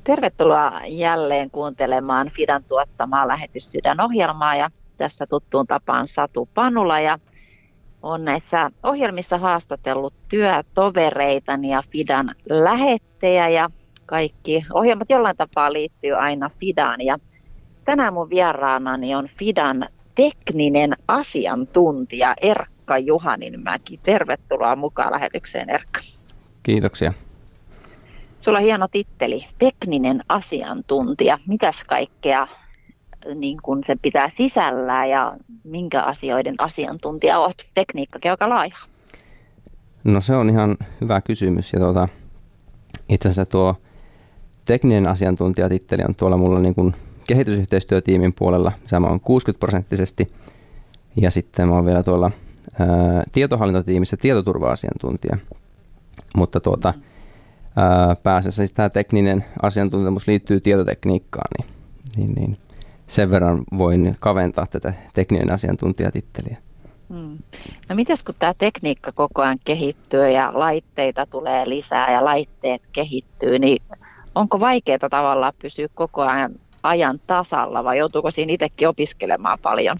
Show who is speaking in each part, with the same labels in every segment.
Speaker 1: Tervetuloa jälleen kuuntelemaan Fidan tuottamaa Lähetyssydän-ohjelmaa ja tässä tuttuun tapaan Satu Panula ja on näissä ohjelmissa haastatellut työtovereitani ja Fidan lähettejä ja kaikki ohjelmat jollain tapaa liittyy aina Fidaan ja tänään mun vieraanani on Fidan tekninen asiantuntija Erkka Juhaninmäki. Tervetuloa mukaan lähetykseen, Erkka.
Speaker 2: Kiitoksia.
Speaker 1: Sulla on hieno titteli, tekninen asiantuntija. Mitäs kaikkea niin kun se pitää sisällään ja minkä asioiden asiantuntija olet? Tekniikkakin aika laaja.
Speaker 2: No se on ihan hyvä kysymys. Ja itse asiassa tuo tekninen asiantuntijatitteli on tuolla mulla niin kuin kehitysyhteistyötiimin puolella. Se on 60%. Ja sitten mä oon vielä tuolla tietohallintotiimissä tietoturva-asiantuntija. Mutta pääasiassa siis tämä tekninen asiantuntemus liittyy tietotekniikkaan, niin sen verran voin kaventaa tätä tekninen asiantuntijatitteliä.
Speaker 1: No mites kun tämä tekniikka koko ajan kehittyy ja laitteita tulee lisää ja laitteet kehittyy, niin onko vaikeaa tavallaan pysyä koko ajan tasalla vai joutuuko siinä itsekin opiskelemaan paljon?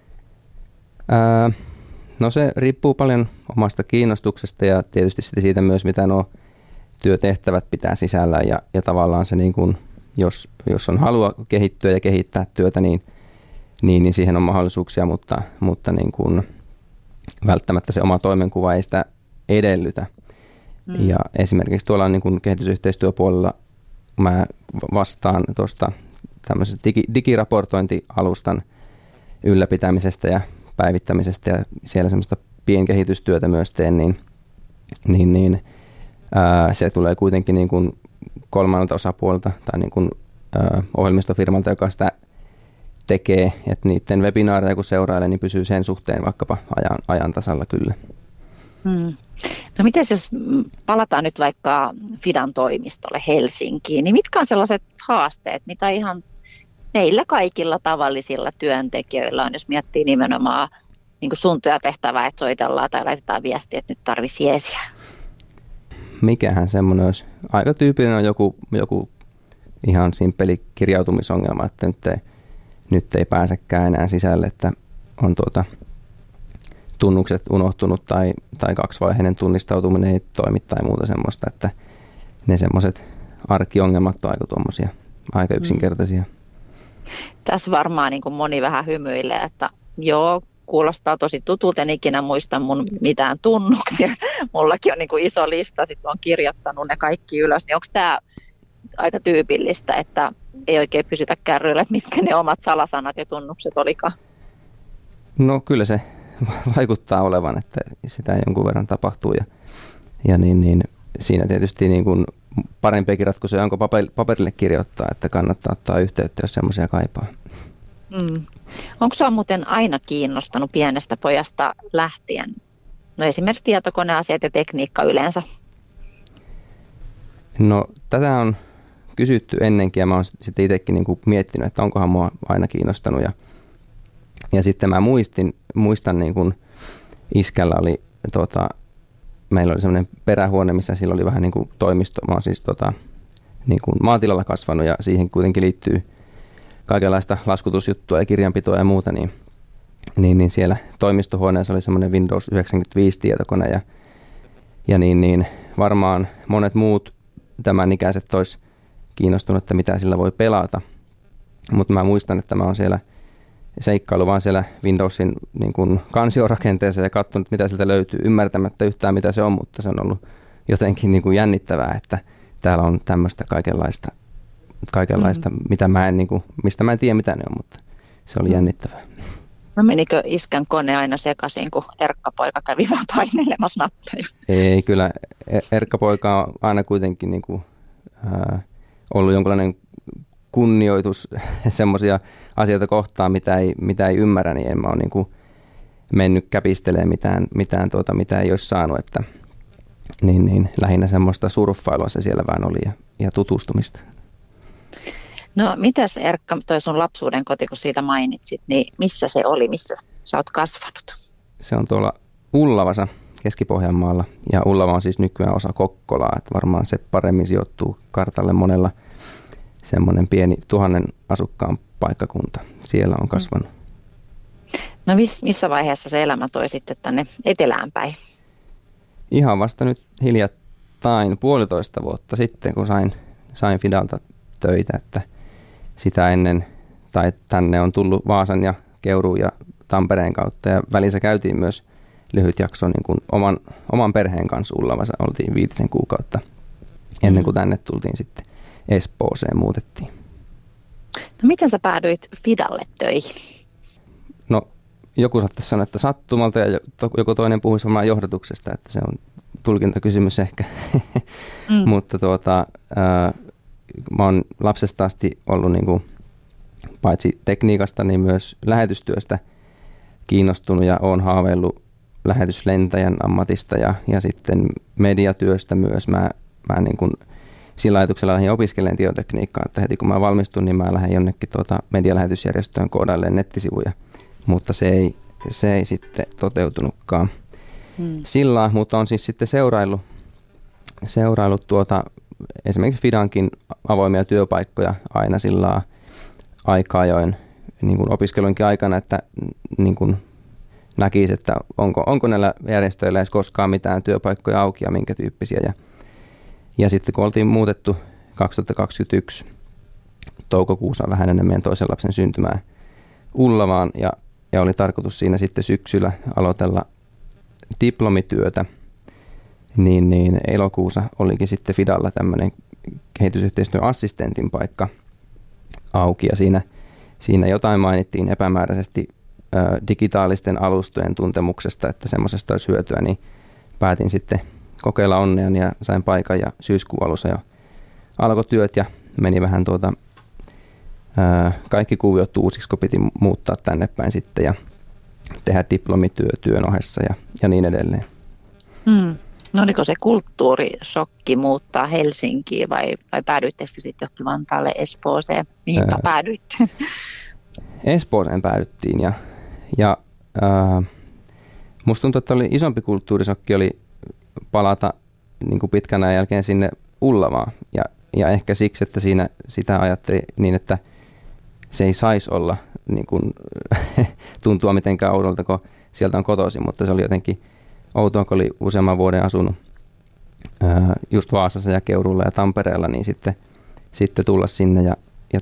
Speaker 2: No se riippuu paljon omasta kiinnostuksesta ja tietysti siitä myös, mitä nuo työtehtävät pitää sisällä ja tavallaan se niin kuin, jos on halua kehittyä ja kehittää työtä, niin siihen on mahdollisuuksia, mutta niin kuin välttämättä se oma toimenkuva ei sitä edellytä. Ja esimerkiksi tuolla niin kuin kehitysyhteistyöpuolella mä vastaan tuosta tämmöisestä digiraportointialustan ylläpitämisestä ja päivittämisestä ja siellä semmoista pienkehitystyötä myös teen, niin se tulee kuitenkin niin kuin kolmannelta osapuolelta tai niin kuin ohjelmistofirmalta, joka sitä tekee, että niiden webinaareja kun seurailee, niin pysyy sen suhteen vaikkapa ajan tasalla kyllä.
Speaker 1: No miten jos palataan nyt vaikka Fidan toimistolle Helsinkiin, niin mitkä on sellaiset haasteet, mitä ihan meillä kaikilla tavallisilla työntekijöillä on, jos miettii nimenomaan niin kuin sun työtehtävää, että soitellaan tai laitetaan viestiä, että nyt tarvitsisi jeesiä?
Speaker 2: Mikähän semmoinen olisi? Aika tyypillinen on joku ihan simppeli kirjautumisongelma, että nyt ei pääsekään enää sisälle, että on tunnukset unohtunut tai kaksivaiheinen tunnistautuminen ei toimi tai muuta semmoista, että ne semmoiset arkiongelmat on aika yksinkertaisia.
Speaker 1: Tässä varmaan niin kuin moni vähän hymyilee, että joo, kuulostaa tosi tutulta, en ikinä muista mun mitään tunnuksia. Mullakin on niin kuin iso lista, sitten olen kirjoittanut ne kaikki ylös. Niin onko tämä aika tyypillistä, että ei oikein pysytä kärryillä, että mitkä ne omat salasanat ja tunnukset olikaan?
Speaker 2: No kyllä se vaikuttaa olevan, että sitä jonkun verran tapahtuu. Ja niin, siinä tietysti niin kuin parempiakin ratkaisuja onko paperille kirjoittaa, että kannattaa ottaa yhteyttä, jos semmoisia kaipaa.
Speaker 1: Onko sinua muuten aina kiinnostanut pienestä pojasta lähtien? No esimerkiksi tietokoneasiat ja tekniikka yleensä.
Speaker 2: No tätä on kysytty ennenkin ja mä oon sitten itsekin niinku miettinyt, että onkohan mua aina kiinnostanut. Ja sitten mä muistan niin kuin iskällä oli, meillä oli semmoinen perähuone, missä sillä oli vähän niin kuin toimisto. Mä oon siis niin kuin maatilalla kasvanut ja siihen kuitenkin liittyy kaikenlaista laskutusjuttua ja kirjanpitoa ja muuta, niin siellä toimistohuoneessa oli semmoinen Windows 95 tietokone ja niin varmaan monet muut tämän ikäiset olisi kiinnostunut, että mitä sillä voi pelata. Mutta mä muistan, että mä oon siellä seikkailu vaan siellä Windowsin niin kuin kansiorakenteessa ja katsonut, mitä sieltä löytyy, ymmärtämättä yhtään mitä se on, mutta se on ollut jotenkin niin kuin jännittävää, että täällä on tämmöistä kaikenlaista mitä mistä mä en tiedä mitä ne on, mutta se oli jännittävää.
Speaker 1: No menikö iskän kone aina sekaisin, kun Erkka-poika kävi vaan painelemassa nappeja?
Speaker 2: Ei, kyllä Erkka-poika on aina kuitenkin niin kuin, ollut jonkinlainen kunnioitus semmoisia asioita kohtaan, mitä ei ymmärrä, niin en mä ole niin kuin mennyt käpistelemään mitä ei olisi saanut, että niin lähinnä semmoista surffailua se siellä vähän oli ja tutustumista.
Speaker 1: No mitäs Erkka, toi sun lapsuuden koti, kun siitä mainitsit, niin missä se oli, missä sä oot kasvanut?
Speaker 2: Se on tuolla Ullavassa Keski-Pohjanmaalla ja Ullava on siis nykyään osa Kokkolaa, että varmaan se paremmin sijoittuu kartalle semmoinen pieni 1000 asukkaan paikkakunta. Siellä on kasvanut.
Speaker 1: No missä vaiheessa se elämä toi sitten tänne etelään päin?
Speaker 2: Ihan vasta nyt hiljattain 1,5 vuotta sitten, kun sain Fidalta töitä, että sitä ennen, tai tänne on tullut Vaasan ja Keuruun ja Tampereen kautta, ja välissä käytiin myös lyhyt jakso niin kuin oman perheen kanssa Ullavassa, oltiin 5 kuukautta ennen kuin tänne tultiin sitten Espooseen, muutettiin.
Speaker 1: No miten sä päädyit Fidalle töihin?
Speaker 2: No joku saattaisi sanoa, että sattumalta, ja joku toinen puhuisi varmaan johdatuksesta, että se on tulkintakysymys ehkä. Mutta mä oon lapsesta asti ollut niin kuin, paitsi tekniikasta, niin myös lähetystyöstä kiinnostunut ja oon haaveillut lähetyslentäjän ammatista ja sitten mediatyöstä myös. Mä niin kuin sillä ajatuksella lähdin opiskelemaan tietotekniikkaa, että heti kun mä valmistun, niin mä lähdin jonnekin medialähetysjärjestöön koodailemaan nettisivuja, mutta se ei sitten toteutunutkaan sillä, mutta on siis sitten seuraillut esimerkiksi Fidankin avoimia työpaikkoja aina sillä aika ajoin niin kuin opiskelunkin aikana, että niin kuin näkisi, että onko näillä järjestöillä edes koskaan mitään työpaikkoja auki ja minkä tyyppisiä. Ja sitten kun oltiin muutettu 2021 toukokuussa vähän ennen meidän toisen lapsen syntymää Ullavaan ja oli tarkoitus siinä sitten syksyllä aloitella diplomityötä, niin elokuussa olikin sitten Fidalla tämmöinen kehitysyhteistyöassistentin paikka auki ja siinä jotain mainittiin epämääräisesti digitaalisten alustojen tuntemuksesta, että semmoisesta olisi hyötyä, niin päätin sitten kokeilla onneani ja sain paikan ja syyskuun alussa jo alkoi työt ja meni vähän kaikki kuviot uusiksi, kun piti muuttaa tänne päin sitten ja tehdä diplomityö työn ohessa ja niin edelleen.
Speaker 1: No oliko se kulttuurishokki muuttaa Helsinkiin vai päädyittekö sitten johonkin Vantaalle, Espooseen? Mihinpä päädyitte?
Speaker 2: Espooseen päädyttiin ja musta tuntuu, että oli isompi kulttuurishokki oli palata niin kuin pitkän ajan jälkeen sinne Ullavaan ja ehkä siksi, että siinä sitä ajatteli niin, että se ei saisi olla niin kuin, tuntua mitenkään oudolta, kun sieltä on kotoisin, mutta se oli jotenkin outoa, kun oli useamman vuoden asunut just Vaasassa ja Keuruulla ja Tampereella, niin sitten tulla sinne ja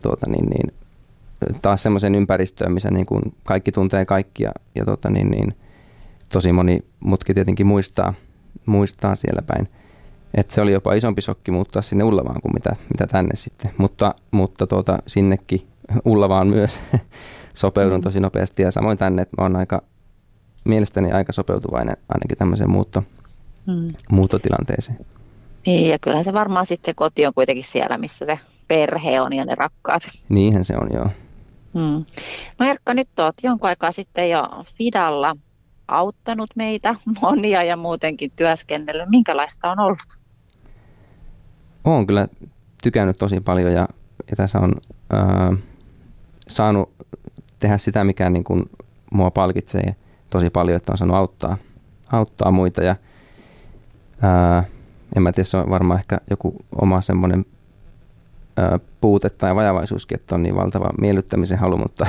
Speaker 2: taas semmoisen ympäristöön, missä niin kuin kaikki tuntee kaikkia ja tosi moni mutki tietenkin muistaa siellä päin. Että se oli jopa isompi shokki muuttaa sinne Ullavaan kuin mitä tänne sitten, mutta sinnekin Ullavaan myös sopeudun tosi nopeasti ja samoin tänne, että mä oon mielestäni aika sopeutuvainen ainakin tämmöiseen muuttotilanteeseen.
Speaker 1: Niin, ja kyllähän se varmaan sitten se koti on kuitenkin siellä, missä se perhe on ja ne rakkaat.
Speaker 2: Niinhän se on, joo.
Speaker 1: No Erkka, nyt olet jonkun aikaa sitten jo Fidalla auttanut meitä monia ja muutenkin työskennellyt. Minkälaista on ollut?
Speaker 2: Olen kyllä tykännyt tosi paljon ja tässä on saanut tehdä sitä, mikä niin kuin mua palkitsee tosi paljon, että on saanut auttaa muita. Ja, en mä tiedä, se on varmaan ehkä joku oma semmoinen puute tai vajavaisuuskin, että on niin valtava miellyttämisen halu, mutta,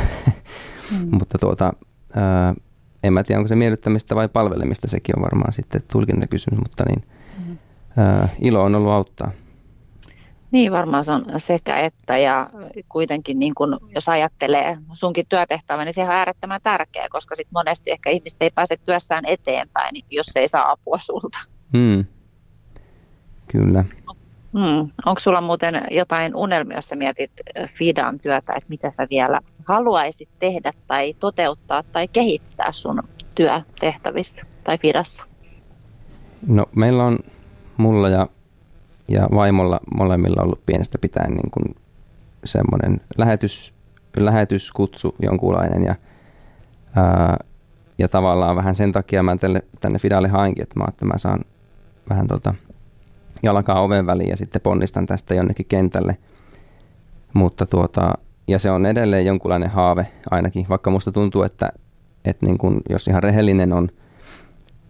Speaker 2: en mä tiedä, onko se miellyttämistä vai palvelemista, sekin on varmaan sitten tulkintakysymys, mutta ilo on ollut auttaa. Niin,
Speaker 1: varmaan se on sekä että ja kuitenkin niin kun, jos ajattelee sunkin työtehtävä, niin se on äärettömän tärkeä, koska sit monesti ehkä ihmiset ei pääse työssään eteenpäin, jos ei saa apua sulta.
Speaker 2: Kyllä.
Speaker 1: Onko sulla muuten jotain unelmia, jos sä mietit Fidan työtä, että mitä sä vielä haluaisit tehdä tai toteuttaa tai kehittää sun työtehtävissä tai Fidassa?
Speaker 2: No meillä on mulla ja vaimolla molemmilla ollut pienestä pitäen niin kuin semmoinen lähetyskutsu jonkunlainen ja tavallaan vähän sen takia mä tänne Fidalle hainkin, että mä saan vähän jalkaa oven väliin ja sitten ponnistan tästä jonnekin kentälle. Mutta ja se on edelleen jonkunlainen haave ainakin, vaikka musta tuntuu, että niin kun, jos ihan rehellinen on,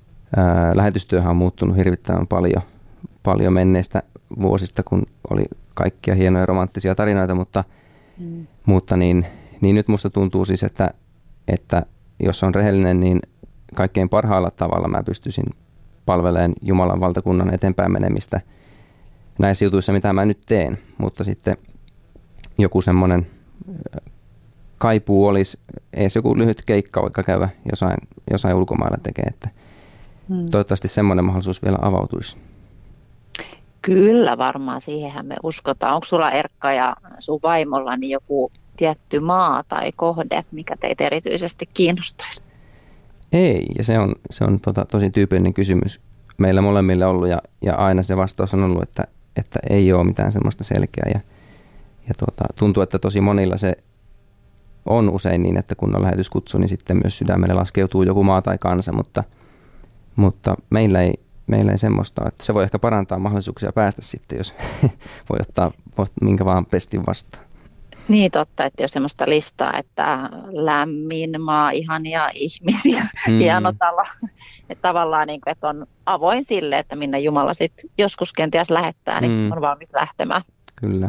Speaker 2: lähetystyöhän on muuttunut hirvittävän paljon menneistä vuosista, kun oli kaikkia hienoja romanttisia tarinoita, mutta niin nyt musta tuntuu siis, että jos on rehellinen, niin kaikkein parhaalla tavalla mä pystyisin palvelemaan Jumalan valtakunnan eteenpäin menemistä näissä jutuissa, mitä mä nyt teen, mutta sitten joku semmoinen kaipuu olisi edes joku lyhyt keikka, vaikka käydä jossain ulkomailla tekee, että toivottavasti semmoinen mahdollisuus vielä avautuisi.
Speaker 1: Kyllä varmaan, siihenhän me uskotaan. Onko sulla, Erkka, ja sun vaimolla niin joku tietty maa tai kohde, mikä teitä erityisesti kiinnostaisi?
Speaker 2: Ei, ja se on tosi tyypillinen kysymys meillä molemmille ollut, ja aina se vastaus on ollut, että ei ole mitään semmoista selkeää, ja tuntuu, että tosi monilla se on usein niin, että kun on lähetyskutsu, niin sitten myös sydämelle laskeutuu joku maa tai kansa, mutta meillä ei semmoista, että se voi ehkä parantaa mahdollisuuksia päästä sitten, jos voi ottaa minkä vaan pestin vastaan.
Speaker 1: Niin totta, että jos semmoista listaa, että lämmin maa, ihania ihmisiä, hieno talo, että tavallaan niin kuin, että on avoin sille, että minne Jumala sitten joskus kenties lähettää, niin on valmis lähtemään.
Speaker 2: Kyllä.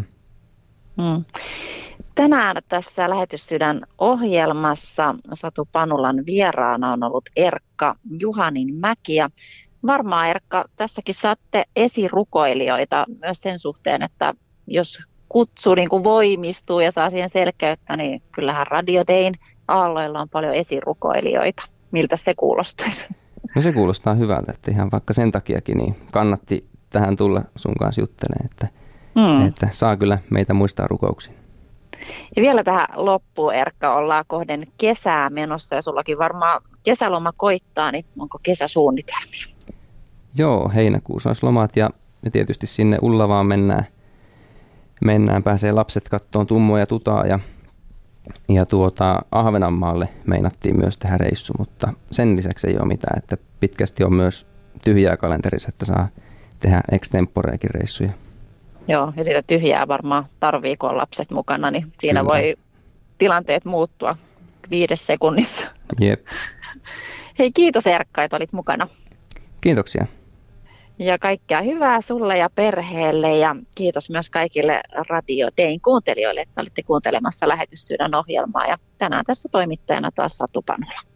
Speaker 1: Tänään tässä Lähetyssydän ohjelmassa Satu Panulan vieraana on ollut Erkka Juhaninmäki, ja varmaan, Erkka, tässäkin saatte esirukoilijoita myös sen suhteen, että jos kutsu niin kuin voimistuu ja saa siihen selkeyttä, niin kyllähän Radio Dayn aalloilla on paljon esirukoilijoita. Miltä se kuulostaisi?
Speaker 2: No se kuulostaa hyvältä, että ihan vaikka sen takiakin niin kannatti tähän tulla sun kanssa juttelemaan, että saa kyllä meitä muistaa rukouksiin.
Speaker 1: Ja vielä tähän loppuun, Erkka, ollaan kohden kesää menossa ja sullakin varmaan kesäloma koittaa, niin onko kesäsuunnitelmia?
Speaker 2: Joo, heinäkuussa olisi lomat ja tietysti sinne Ullavaan mennään, pääsee lapset kattoon Tummoa ja Tutaa ja Ahvenanmaalle meinattiin myös tehdä reissu, mutta sen lisäksi ei ole mitään, että pitkästi on myös tyhjää kalenterissa, että saa tehdä extemporeakin reissuja.
Speaker 1: Joo, ja sitä tyhjää varmaan tarvii, kun on lapset mukana, niin siinä
Speaker 2: Kyllä.
Speaker 1: voi tilanteet muuttua 5 sekunnissa.
Speaker 2: Jep.
Speaker 1: Hei, kiitos, Erkka, että olit mukana.
Speaker 2: Kiitoksia.
Speaker 1: Ja kaikkea hyvää sulle ja perheelle, ja kiitos myös kaikille Radio Dayn kuuntelijoille, että olitte kuuntelemassa Lähetyssydän ohjelmaa, ja tänään tässä toimittajana taas Satu Panula.